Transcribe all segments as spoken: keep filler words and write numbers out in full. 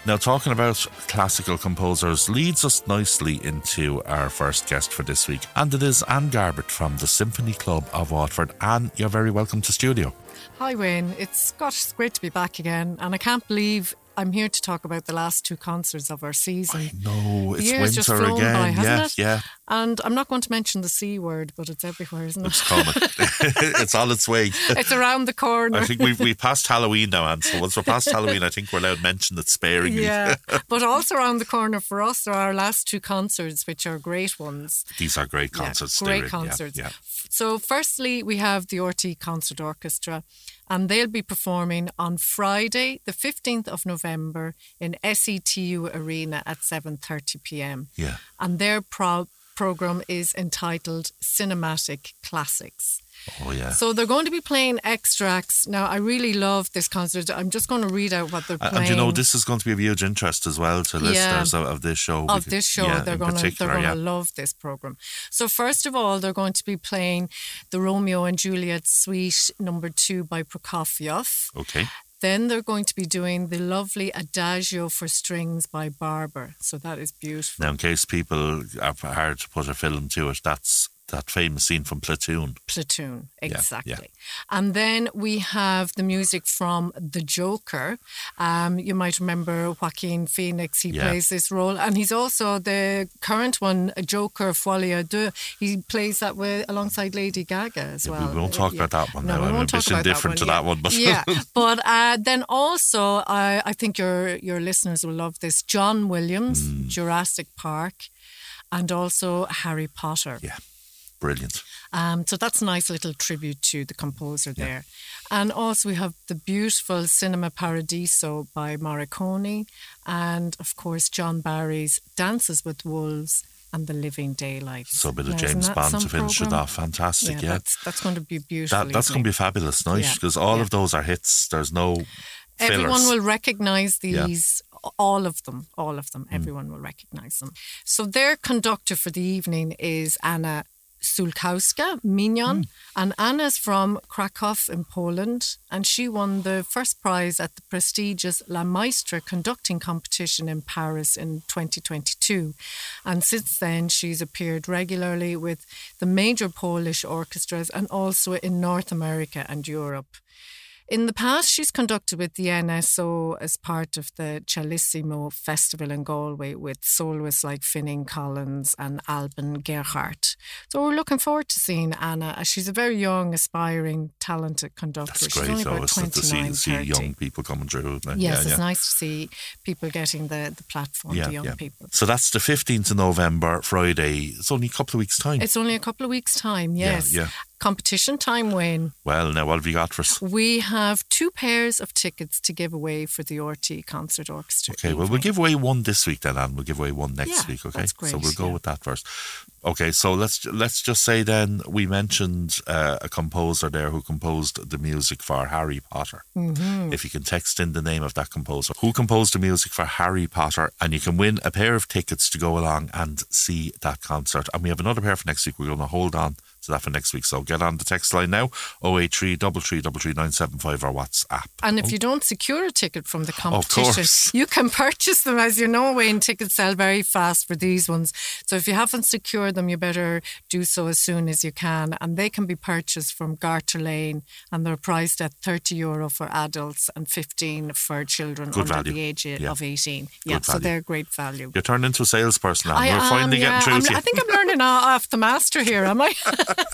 Now, talking about classical composers leads us nicely into our first guest for this week, and it is Anne Garbett from the Symphony Club of Waterford. Anne, you're very welcome to studio. Hi Wayne, it's gosh, it's great to be back again, and I can't believe I'm here to talk about the last two concerts of our season. I know, it's the year's winter just flown again. by, hasn't yeah, it? yeah. And I'm not going to mention the C word, but it's everywhere, isn't it? It's coming. It's on its way. It's around the corner. I think we've we passed Halloween now, Anne. So once we're past Halloween, I think we're allowed to mention it sparingly. Yeah, but also around the corner for us are our last two concerts, which are great ones. These are great concerts. Yeah, great really, concerts. Yeah, yeah. So firstly, we have the R T E Concert Orchestra, and they'll be performing on Friday, the fifteenth of November in S E T U Arena at seven thirty p.m. Yeah. And their pro- programme is entitled Cinematic Classics. Oh, yeah. So they're going to be playing extracts. Now, I really love this concert. I'm just going to read out what they're playing. And you know, this is going to be of huge interest as well to listeners yeah. of, of this show. Of this show, yeah, they're going to they're going to yeah. love this programme. So first of all, they're going to be playing the Romeo and Juliet Suite Number Two by Prokofiev. Okay. Then they're going to be doing the lovely Adagio for Strings by Barber. So that is beautiful. Now, in case people are hard to put a film to it, that's that famous scene from Platoon. Platoon, exactly. Yeah, yeah. And then we have the music from The Joker. Um, you might remember Joaquin Phoenix. He yeah. plays this role. And he's also the current one, Joker Folie à Deux. He plays that with alongside Lady Gaga as yeah, well. We won't talk yeah. about that one no, now. We I'm won't a bit talk about indifferent to that one. But yeah, but uh, then also, uh, I think your, your listeners will love this. John Williams, mm. Jurassic Park, and also Harry Potter. Yeah. Brilliant. Um, so that's a nice little tribute to the composer yeah. there. And also we have the beautiful Cinema Paradiso by Morricone, and of course John Barry's Dances with Wolves and The Living Daylights. So a bit of now, James Bond to finish program? it off. Fantastic, yeah. yeah. That's, that's going to be beautiful. That, that's going to be fabulous, nice, because yeah. all yeah. of those are hits. There's no fillers. Everyone will recognise these, yeah. all of them, all of them. Mm. Everyone will recognise them. So their conductor for the evening is Anna Sulkowska, Mignon, mm. and Anna's from Krakow in Poland, and she won the first prize at the prestigious La Maestra conducting competition in Paris in twenty twenty-two. And since then, she's appeared regularly with the major Polish orchestras and also in North America and Europe. In the past, she's conducted with the N S O as part of the Cellissimo Festival in Galway with soloists like Finning Collins and Alban Gerhardt. So we're looking forward to seeing Anna, as she's a very young, aspiring, talented conductor. That's she's great, only though, about isn't it, to see, see thirty. young people coming through. Yes, yeah, it's yeah. nice to see people getting the, the platform, yeah, the young yeah. people. So that's the fifteenth of November, Friday. It's only a couple of weeks' time. It's only a couple of weeks' time, yes. Yeah, yeah. Competition time, Wayne. Well, now what have you got for us? We have two pairs of tickets to give away for the R T E Concert Orchestra. Okay, well, we'll give away one this week then, and we'll give away one next yeah, week, okay? That's great, so we'll go yeah. with that first. Okay, so let's let's just say then we mentioned uh, a composer there who composed the music for Harry Potter. Mm-hmm. If you can text in the name of that composer who composed the music for Harry Potter, and you can win a pair of tickets to go along and see that concert. And we have another pair for next week. We're going to hold on to that for next week. So get on the text line now, oh eight three, three three three three, nine seven five, or WhatsApp. And if oh. you don't secure a ticket from the Of competition, course. you can purchase them. As you know, Wayne, tickets sell very fast for these ones. So if you haven't secured them, you better do so as soon as you can. And they can be purchased from Garter Lane, and they're priced at thirty euro for adults and fifteen for children Good under value. the age Yeah. of eighteen. Good Yeah, so value. they're great value. You're turned into a salesperson now. I We're am, finally yeah. getting through I'm, to you. I think I'm learning off the master here, am I?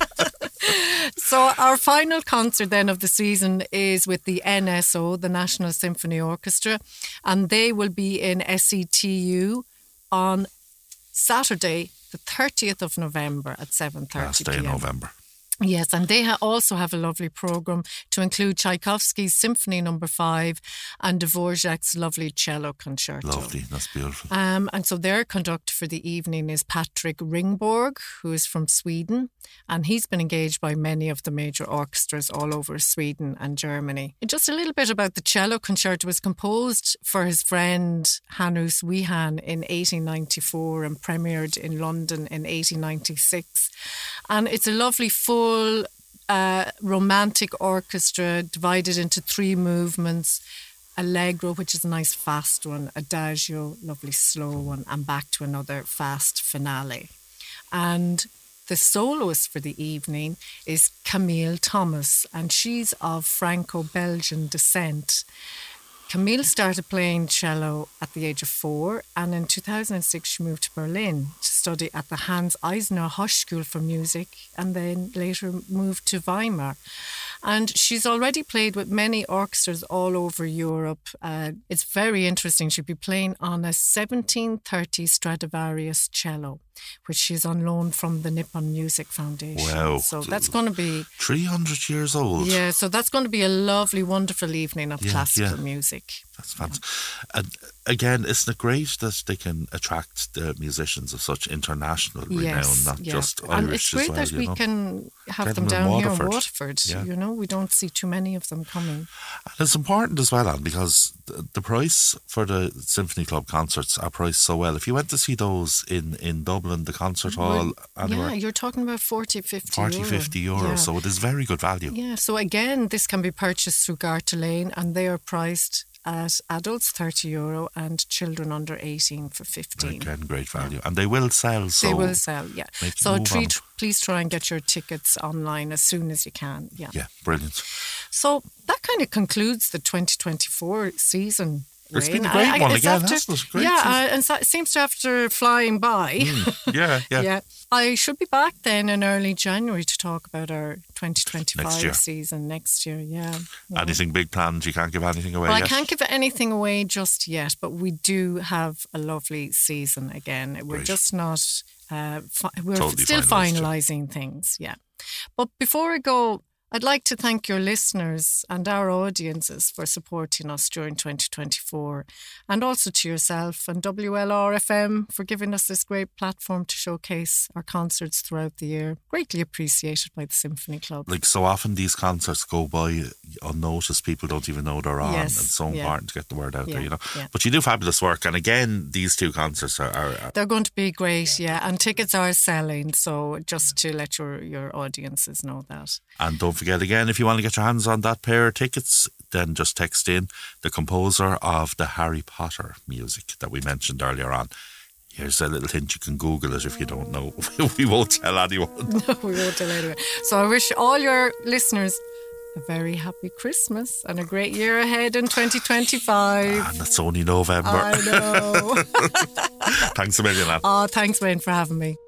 So our final concert then of the season is with the N S O, the National Symphony Orchestra, and they will be in S E T U on Saturday, the thirtieth of November at seven thirty Last p.m. day in November. Yes, and they ha- also have a lovely programme to include Tchaikovsky's Symphony Number Five and Dvorak's lovely cello concerto. Lovely, that's beautiful. Um, and so their conductor for the evening is Patrick Ringborg, who is from Sweden, and he's been engaged by many of the major orchestras all over Sweden and Germany. And just a little bit about the cello concerto. It was composed for his friend Hanus Wihan in eighteen ninety-four and premiered in London in eighteen ninety-six. And it's a lovely full Uh, romantic orchestra divided into three movements, Allegro, which is a nice fast one, Adagio, lovely slow one, and back to another fast finale. And the soloist for the evening is Camille Thomas, and she's of Franco-Belgian descent. Camille started playing cello at the age of four, and in two thousand six she moved to Berlin to study at the Hans Eisner Hochschule for Music, and then later moved to Weimar. And she's already played with many orchestras all over Europe. Uh, it's very interesting. She'll be playing on a seventeen thirty Stradivarius cello, which she's on loan from the Nippon Music Foundation. Wow. So that's going to be... three hundred years old. Yeah, so that's going to be a lovely, wonderful evening of Yeah, classical yeah. music. That's fantastic. Yeah. And again, isn't it great that they can attract the musicians of such international renown, Yes, not yeah. just And Irish it's great as well, that you we know? can have Get them them in down here in Waterford. Waterford. Yeah. You know, we don't see too many of them coming. And it's important as well, Anne, because the, the price for the Symphony Club concerts are priced so well. If you went to see those in, in Dublin, the concert hall, anywhere, Yeah, you're talking about forty, fifty forty, euro. fifty euro, Yeah. so it is very good value. Yeah, so again, this can be purchased through Garter Lane, and they are priced at adults thirty euro and children under eighteen for fifteen. Again, great value. And they will sell, so They will sell, yeah. make the So move tre- on. please try and get your tickets online as soon as you can. Yeah. yeah, brilliant. So that kind of concludes the twenty twenty-four season. It's Wayne. been a great I- I- one it's again, after- hasn't it? Great yeah, season. uh, and so it seems to after flying by. Mm, yeah, yeah. Yeah. I should be back then in early January to talk about our twenty Next year. twenty-five season next year. Yeah. Yeah. Anything big planned? You can't give anything away Well, yet? I can't give anything away just yet, but we do have a lovely season again. We're Great. just not, uh, fi- we're Totally still finalised, yeah. finalising things, yeah. But before I go, I'd like to thank your listeners and our audiences for supporting us during twenty twenty-four, and also to yourself and W L R F M for giving us this great platform to showcase our concerts throughout the year. Greatly appreciated by the Symphony Club. Like, so often these concerts go by unnoticed. People don't even know they're on. Yes, and it's so yeah. important to get the word out Yeah, there, you know. yeah. But you do fabulous work. And again, these two concerts are, are, are They're going to be great, yeah. And tickets are selling, so just to let your, your audiences know that. and don't forget again, if you want to get your hands on that pair of tickets, then just text in the composer of the Harry Potter music that we mentioned earlier on. Here's a little hint, you can Google it if you don't know. We won't tell anyone. No, we won't tell anyone. So I wish all your listeners a very happy Christmas and a great year ahead in twenty twenty-five. And it's only November. I know. Thanks a million, Anne. Oh, thanks, Wayne, for having me.